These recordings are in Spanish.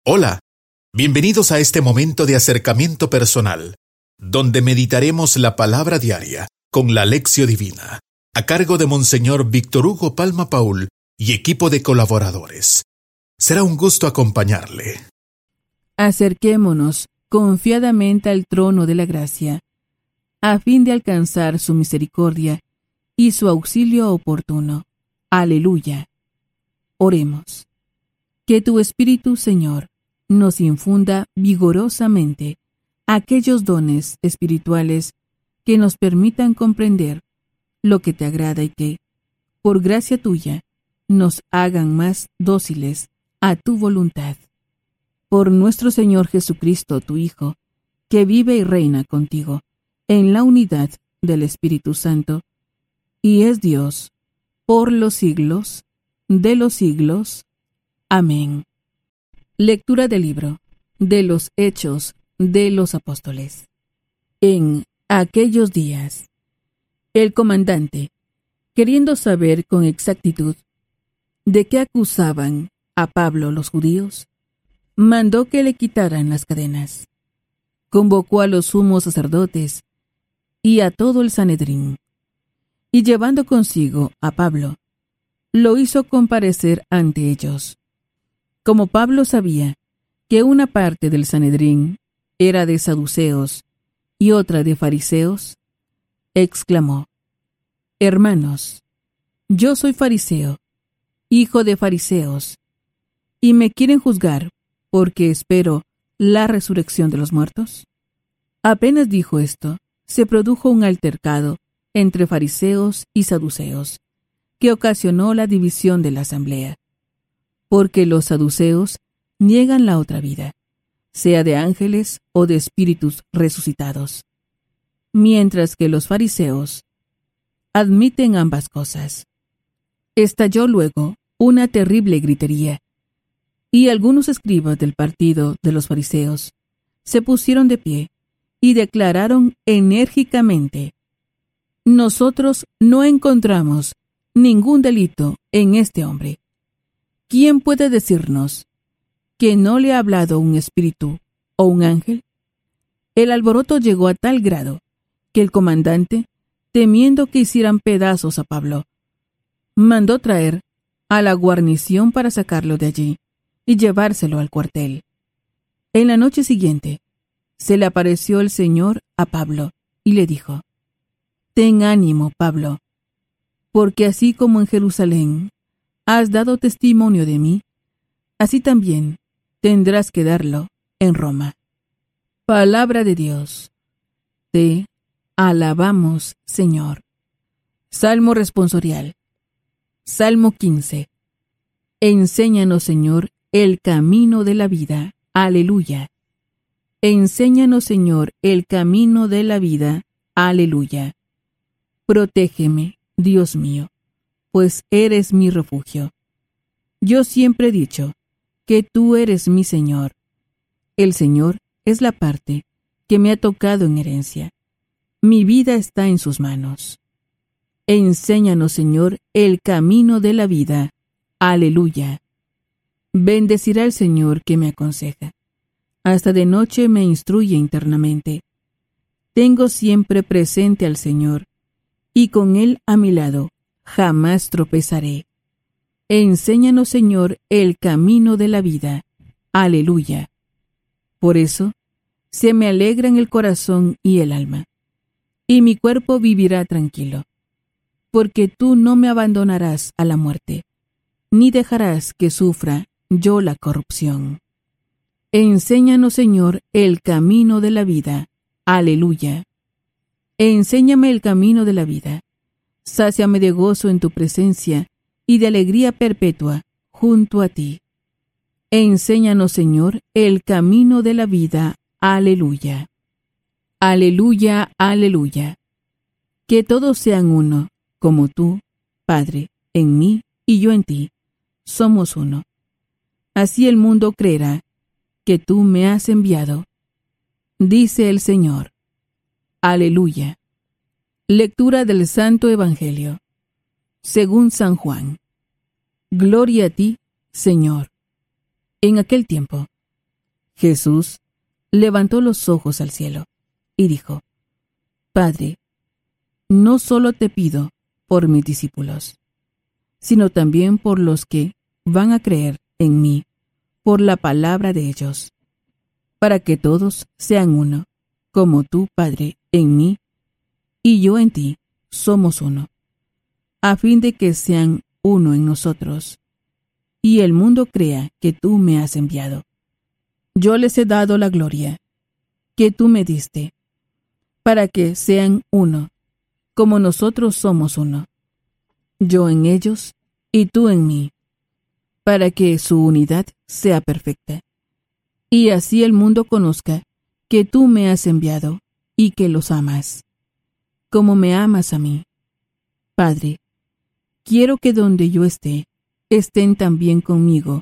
Hola, bienvenidos a este momento de acercamiento personal, donde meditaremos la palabra diaria con la Lección Divina, a cargo de Monseñor Víctor Hugo Palma Paul y equipo de colaboradores. Será un gusto acompañarle. Acerquémonos confiadamente al trono de la gracia, a fin de alcanzar su misericordia y su auxilio oportuno. Aleluya. Oremos. Que tu Espíritu, Señor, nos infunda vigorosamente aquellos dones espirituales que nos permitan comprender lo que te agrada y que, por gracia tuya, nos hagan más dóciles a tu voluntad. Por nuestro Señor Jesucristo, tu Hijo, que vive y reina contigo en la unidad del Espíritu Santo, y es Dios por los siglos de los siglos. Amén. Lectura del libro de los Hechos de los Apóstoles. En aquellos días, el comandante, queriendo saber con exactitud de qué acusaban a Pablo los judíos, mandó que le quitaran las cadenas. Convocó a los sumos sacerdotes y a todo el Sanedrín, y llevando consigo a Pablo, lo hizo comparecer ante ellos. Como Pablo sabía que una parte del Sanedrín era de saduceos y otra de fariseos, exclamó: Hermanos, yo soy fariseo, hijo de fariseos, ¿y me quieren juzgar porque espero la resurrección de los muertos? Apenas dijo esto, se produjo un altercado entre fariseos y saduceos, que ocasionó la división de la asamblea. Porque los saduceos niegan la otra vida, sea de ángeles o de espíritus resucitados, mientras que los fariseos admiten ambas cosas. Estalló luego una terrible gritería, y algunos escribas del partido de los fariseos se pusieron de pie y declararon enérgicamente: Nosotros no encontramos ningún delito en este hombre. ¿Quién puede decirnos que no le ha hablado un espíritu o un ángel? El alboroto llegó a tal grado que el comandante, temiendo que hicieran pedazos a Pablo, mandó traer a la guarnición para sacarlo de allí y llevárselo al cuartel. En la noche siguiente, se le apareció el Señor a Pablo y le dijo: Ten ánimo, Pablo, porque así como en Jerusalén has dado testimonio de mí, así también tendrás que darlo en Roma. Palabra de Dios. Te alabamos, Señor. Salmo responsorial. Salmo 15. Enséñanos, Señor, el camino de la vida. Aleluya. Enséñanos, Señor, el camino de la vida. Aleluya. Protégeme, Dios mío, pues eres mi refugio. Yo siempre he dicho que tú eres mi Señor. El Señor es la parte que me ha tocado en herencia. Mi vida está en sus manos. Enséñanos, Señor, el camino de la vida. Aleluya. Bendecirá el Señor que me aconseja. Hasta de noche me instruye internamente. Tengo siempre presente al Señor, y con Él a mi lado jamás tropezaré. Enséñanos, Señor, el camino de la vida. Aleluya. Por eso, se me alegran el corazón y el alma, y mi cuerpo vivirá tranquilo, porque tú no me abandonarás a la muerte, ni dejarás que sufra yo la corrupción. Enséñanos, Señor, el camino de la vida. Aleluya. Enséñame el camino de la vida. Sáciame de gozo en tu presencia y de alegría perpetua junto a ti. Enséñanos, Señor, el camino de la vida. Aleluya. Aleluya, aleluya. Que todos sean uno, como tú, Padre, en mí y yo en ti. Somos uno. Así el mundo creerá que tú me has enviado. Dice el Señor. Aleluya. Lectura del Santo Evangelio según San Juan. Gloria a ti, Señor. En aquel tiempo, Jesús levantó los ojos al cielo y dijo: Padre, no solo te pido por mis discípulos, sino también por los que van a creer en mí por la palabra de ellos, para que todos sean uno, como tú, Padre, en mí y yo en ti, somos uno, a fin de que sean uno en nosotros, y el mundo crea que tú me has enviado. Yo les he dado la gloria que tú me diste, para que sean uno, como nosotros somos uno, yo en ellos y tú en mí, para que su unidad sea perfecta, y así el mundo conozca que tú me has enviado y que los amas, como me amas a mí. Padre, quiero que donde yo esté, estén también conmigo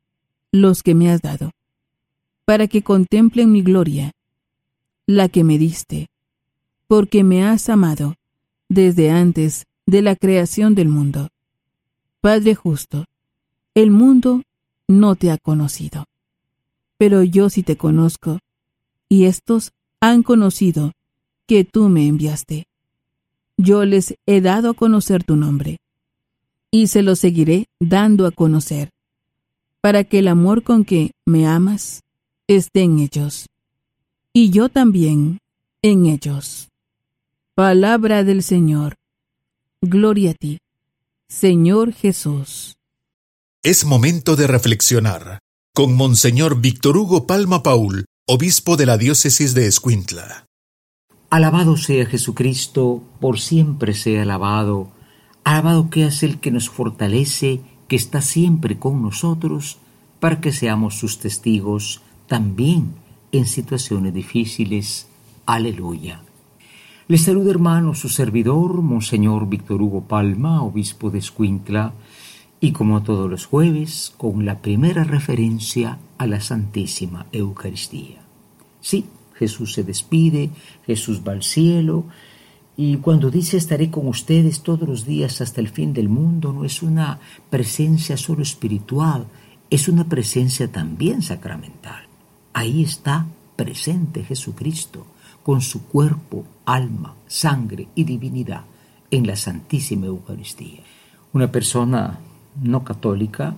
los que me has dado, para que contemplen mi gloria, la que me diste, porque me has amado desde antes de la creación del mundo. Padre justo, el mundo no te ha conocido, pero yo sí te conozco, y estos han conocido que tú me enviaste. Yo les he dado a conocer tu nombre, y se lo seguiré dando a conocer, para que el amor con que me amas esté en ellos, y yo también en ellos. Palabra del Señor. Gloria a ti, Señor Jesús. Es momento de reflexionar con Monseñor Víctor Hugo Palma Paul, obispo de la diócesis de Escuintla. Alabado sea Jesucristo, por siempre sea alabado. Alabado que es el que nos fortalece, que está siempre con nosotros, para que seamos sus testigos también en situaciones difíciles. Aleluya. Les saluda, hermano, su servidor, Monseñor Víctor Hugo Palma, obispo de Escuintla, y como todos los jueves, con la primera referencia a la Santísima Eucaristía. Sí, Jesús se despide, Jesús va al cielo, y cuando dice estaré con ustedes todos los días hasta el fin del mundo, no es una presencia solo espiritual, es una presencia también sacramental. Ahí está presente Jesucristo, con su cuerpo, alma, sangre y divinidad en la Santísima Eucaristía. Una persona no católica,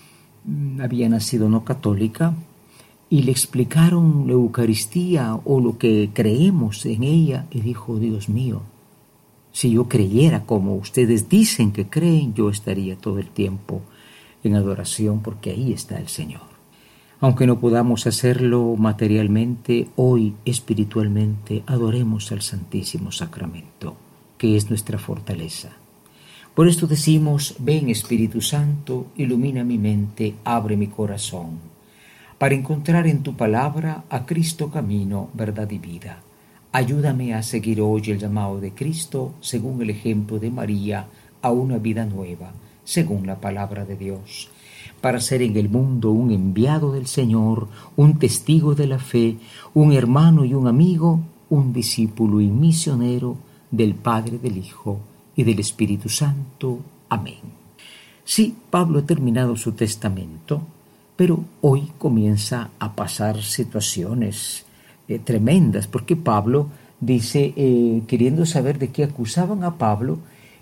había nacido no católica, y le explicaron la Eucaristía o lo que creemos en ella, y dijo: Dios mío, si yo creyera como ustedes dicen que creen, yo estaría todo el tiempo en adoración, porque ahí está el Señor. Aunque no podamos hacerlo materialmente, hoy espiritualmente adoremos al Santísimo Sacramento, que es nuestra fortaleza. Por esto decimos: ven Espíritu Santo, ilumina mi mente, abre mi corazón, para encontrar en tu palabra a Cristo camino, verdad y vida. Ayúdame a seguir hoy el llamado de Cristo, según el ejemplo de María, a una vida nueva, según la palabra de Dios, para ser en el mundo un enviado del Señor, un testigo de la fe, un hermano y un amigo, un discípulo y misionero del Padre, del Hijo y del Espíritu Santo. Amén. Sí, Pablo ha terminado su testamento, pero hoy comienza a pasar situaciones tremendas, porque Pablo dice, queriendo saber de qué acusaban a Pablo,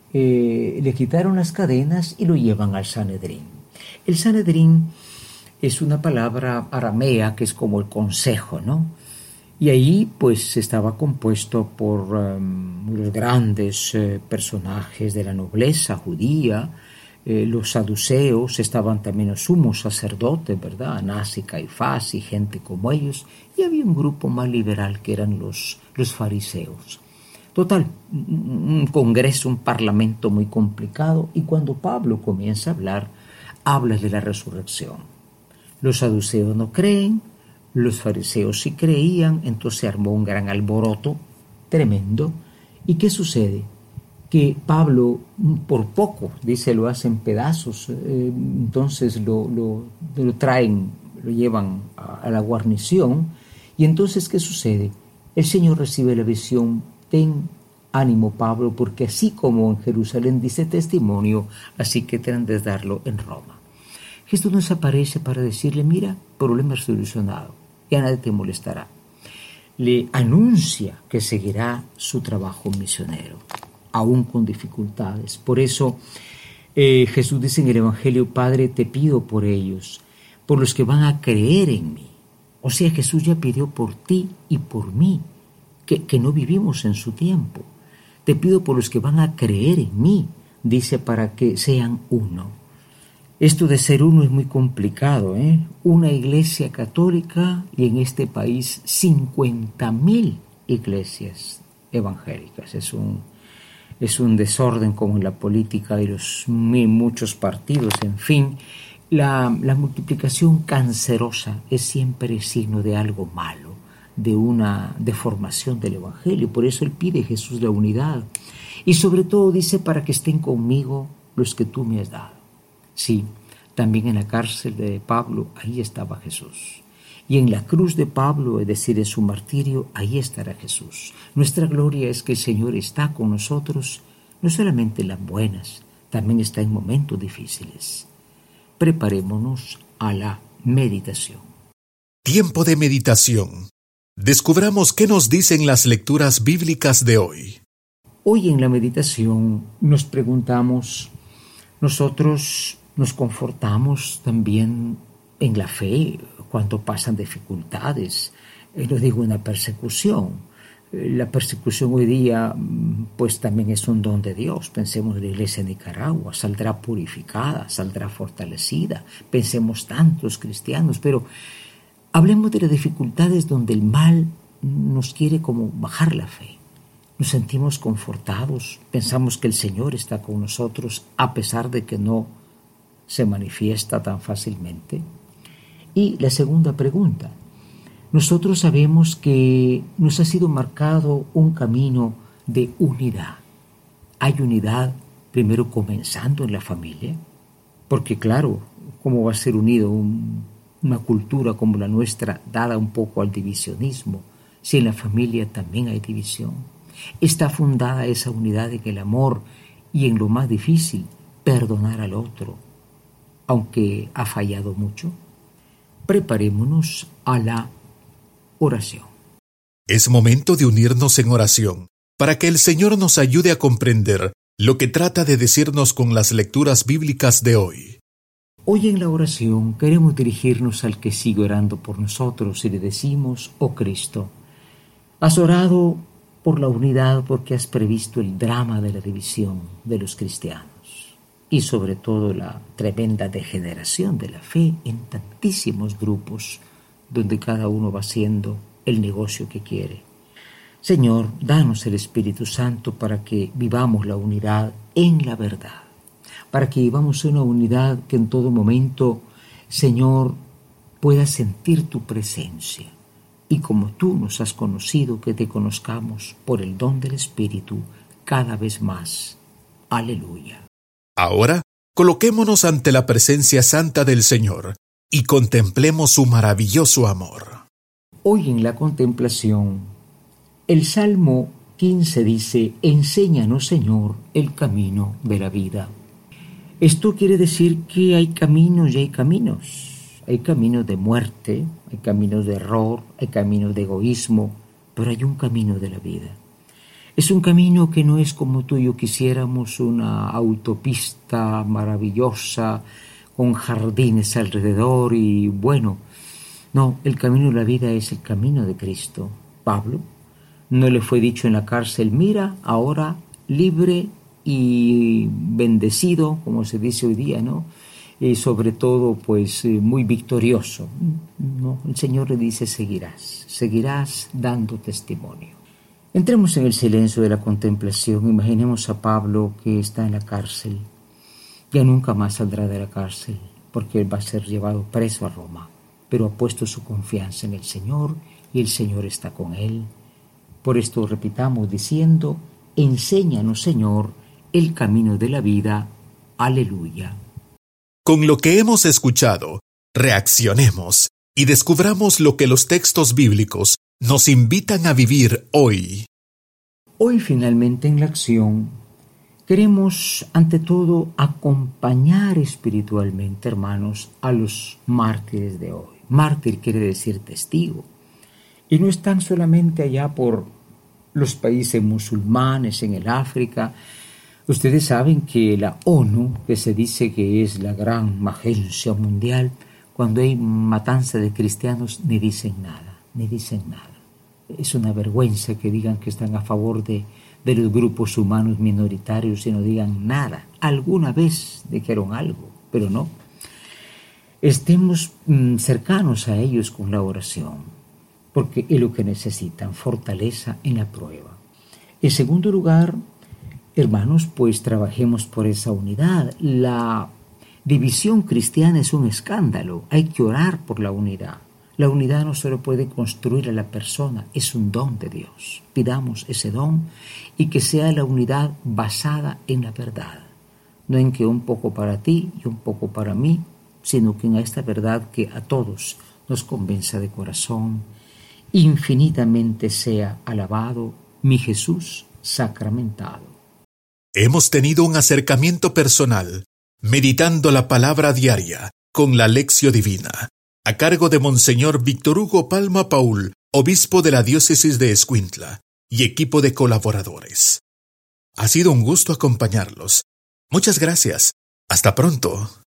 le quitaron las cadenas y lo llevan al Sanedrín. El Sanedrín es una palabra aramea que es como el consejo, ¿no? Y ahí pues estaba compuesto por los grandes personajes de la nobleza judía, los saduceos, estaban también los sumos sacerdotes, ¿verdad? Anás y Caifás y gente como ellos, y había un grupo más liberal que eran los fariseos. Total, un congreso, un parlamento muy complicado, y cuando Pablo comienza a habla de la resurrección. Los saduceos no creen, los fariseos sí creían, entonces se armó un gran alboroto tremendo. ¿Y qué sucede? Que Pablo por poco, dice, lo hacen pedazos, entonces lo traen, lo llevan a la guarnición, y entonces ¿qué sucede? El Señor recibe la visión: ten ánimo, Pablo, porque así como en Jerusalén dice testimonio, así que tendrán de darlo en Roma. Jesús nos aparece para decirle: mira, problema solucionado, ya nadie te molestará. Le anuncia que seguirá su trabajo misionero, aún con dificultades. Por eso Jesús dice en el Evangelio: Padre, te pido por ellos, por los que van a creer en mí. O sea, Jesús ya pidió por ti y por mí, que no vivimos en su tiempo. Te pido por los que van a creer en mí, dice, para que sean uno. Esto de ser uno es muy complicado, ¿eh? Una iglesia católica y en este país 50.000 iglesias evangélicas. Es un desorden como en la política de los muchos partidos, en fin. La multiplicación cancerosa es siempre signo de algo malo, de una deformación del Evangelio. Por eso él pide, Jesús, la unidad. Y sobre todo dice: para que estén conmigo los que tú me has dado. Sí, también en la cárcel de Pablo, ahí estaba Jesús. Y en la cruz de Pablo, es decir, en su martirio, ahí estará Jesús. Nuestra gloria es que el Señor está con nosotros, no solamente en las buenas, también está en momentos difíciles. Preparémonos a la meditación. Tiempo de meditación. Descubramos qué nos dicen las lecturas bíblicas de hoy. Hoy en la meditación nos preguntamos, nosotros nos confortamos también en la fe cuando pasan dificultades, no digo una persecución. La persecución hoy día pues también es un don de Dios. Pensemos en la iglesia de Nicaragua, saldrá purificada, saldrá fortalecida. Pensemos tantos cristianos, pero hablemos de las dificultades donde el mal nos quiere como bajar la fe. Nos sentimos confortados, pensamos que el Señor está con nosotros a pesar de que no se manifiesta tan fácilmente. Y la segunda pregunta: nosotros sabemos que nos ha sido marcado un camino de unidad. Hay unidad primero comenzando en la familia, porque claro, ¿cómo va a ser unido una cultura como la nuestra, dada un poco al divisionismo, si en la familia también hay división? Está fundada esa unidad en el amor y en lo más difícil, perdonar al otro, aunque ha fallado mucho. Preparémonos a la oración. Es momento de unirnos en oración para que el Señor nos ayude a comprender lo que trata de decirnos con las lecturas bíblicas de hoy. Hoy en la oración queremos dirigirnos al que sigue orando por nosotros y le decimos: oh Cristo, has orado por la unidad porque has previsto el drama de la división de los cristianos y sobre todo la tremenda degeneración de la fe en tantísimos grupos donde cada uno va haciendo el negocio que quiere. Señor, danos el Espíritu Santo para que vivamos la unidad en la verdad, para que vivamos una unidad que en todo momento, Señor, pueda sentir tu presencia. Y como tú nos has conocido, que te conozcamos por el don del Espíritu cada vez más. Aleluya. Ahora, coloquémonos ante la presencia santa del Señor y contemplemos su maravilloso amor. Hoy en la contemplación, el Salmo 15 dice: enséñanos, Señor, el camino de la vida. Esto quiere decir que hay caminos y hay caminos. Hay caminos de muerte, hay caminos de error, hay caminos de egoísmo, pero hay un camino de la vida. Es un camino que no es como tú y yo quisiéramos, una autopista maravillosa con jardines alrededor y bueno. No, el camino de la vida es el camino de Cristo. Pablo no le fue dicho en la cárcel: mira, ahora libre y bendecido, como se dice hoy día, ¿no? Y sobre todo, pues, muy victorioso. No, el Señor le dice: seguirás dando testimonio. Entremos en el silencio de la contemplación. Imaginemos a Pablo que está en la cárcel. Ya nunca más saldrá de la cárcel, porque él va a ser llevado preso a Roma. Pero ha puesto su confianza en el Señor y el Señor está con él. Por esto repitamos diciendo: enséñanos, Señor, el camino de la vida. Aleluya. Con lo que hemos escuchado, reaccionemos y descubramos lo que los textos bíblicos nos invitan a vivir hoy. Hoy finalmente en la acción queremos ante todo acompañar espiritualmente, hermanos, a los mártires de hoy. Mártir quiere decir testigo. Y no están solamente allá por los países musulmanes, en el África. Ustedes saben que la ONU, que se dice que es la gran agencia mundial, cuando hay matanza de cristianos ni dicen nada. Es una vergüenza que digan que están a favor de los grupos humanos minoritarios y no digan nada. Alguna vez dijeron algo, pero no. Estemos cercanos a ellos con la oración, porque es lo que necesitan, fortaleza en la prueba. En segundo lugar, hermanos, pues trabajemos por esa unidad. La división cristiana es un escándalo, hay que orar por la unidad. La unidad no se lo puede construir a la persona, es un don de Dios. Pidamos ese don y que sea la unidad basada en la verdad. No en que un poco para ti y un poco para mí, sino que en esta verdad que a todos nos convenza de corazón. Infinitamente sea alabado mi Jesús sacramentado. Hemos tenido un acercamiento personal, meditando la palabra diaria con la Lección Divina, a cargo de Monseñor Víctor Hugo Palma Paul, obispo de la diócesis de Escuintla, y equipo de colaboradores. Ha sido un gusto acompañarlos. Muchas gracias. Hasta pronto.